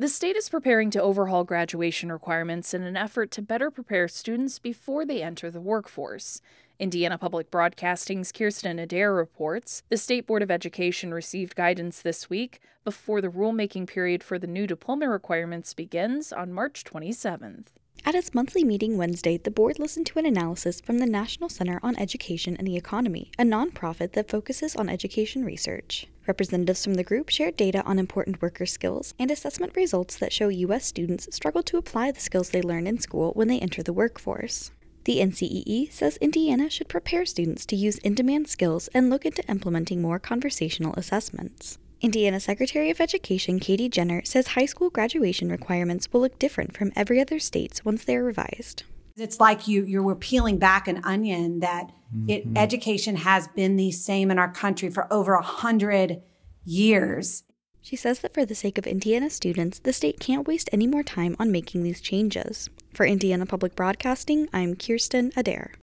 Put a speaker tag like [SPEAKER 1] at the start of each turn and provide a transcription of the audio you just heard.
[SPEAKER 1] The state is preparing to overhaul graduation requirements in an effort to better prepare students before they enter the workforce. Indiana Public Broadcasting's Kirsten Adair reports the State Board of Education received guidance this week before the rulemaking period for the new diploma requirements begins on March 27th.
[SPEAKER 2] At its monthly meeting Wednesday, the board listened to an analysis from the National Center on Education and the Economy, a nonprofit that focuses on education research. Representatives from the group shared data on important worker skills and assessment results that show U.S. students struggle to apply the skills they learn in school when they enter the workforce. The NCEE says Indiana should prepare students to use in-demand skills and look into implementing more conversational assessments. Indiana Secretary of Education Katie Jenner says high school graduation requirements will look different from every other state's once they are revised.
[SPEAKER 3] It's like you were peeling back an onion that education has been the same in our country for over 100 years.
[SPEAKER 2] She says that for the sake of Indiana students, the state can't waste any more time on making these changes. For Indiana Public Broadcasting, I'm Kirsten Adair.